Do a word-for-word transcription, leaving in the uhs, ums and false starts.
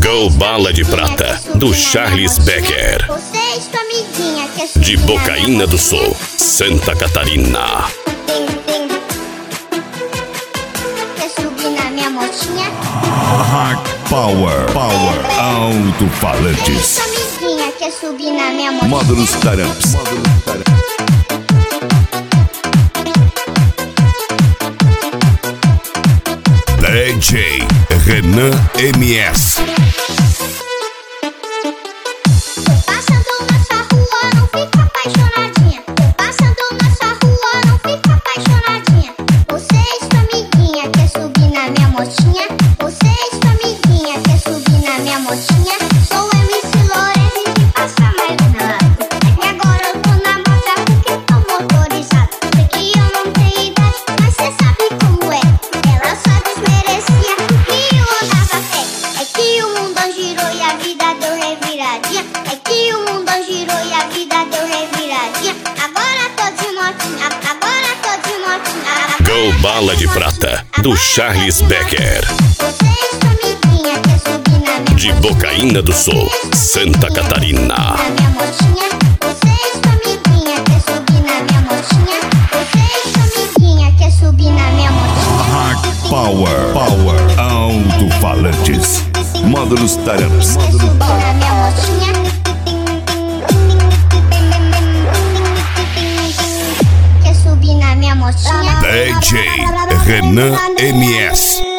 Go Bala de Prata, do Charles Becker. Você e sua amiguinha quer subir De Bocaina do Sul, Santa Catarina. Tem, tem. Quer subir na minha motinha? Hard Power, Power, alto-falantes. Sua amiguinha quer subir na minha motinha? Módulos Taramps. D J Renan M S. Passando na sua rua, não fica apaixonadinha. Passando na sua rua, não fica apaixonadinha. Você e sua amiguinha quer subir na minha motinha? Você e sua amiguinha quer subir na minha motinha? Sou M C Lourenço e passa mais nada. E agora eu tô na moça porque tô motorizado. Sei que eu não tenho idade, mas cê sabe como é. Ela só desmerecia que eu andava a pé. É que o mundo girou e a vida deu reviradinha. É que o mundo girou e a vida deu reviradinha. Agora tô de motinha, agora tô de motinha. Go Bala de Prata, do Charles Becker. Você e sua amiguinha quer subir na minha De Bocaina do Sul, Santa Catarina. na minha motinha? Você e sua amiguinha quer subir na minha motinha? Você e sua amiguinha quer subir na minha motinha? Hard Power, Power, alto-falantes. Módulos Taramps. Quer subir na minha motinha? Quer subir na minha motinha? D J Renan M S.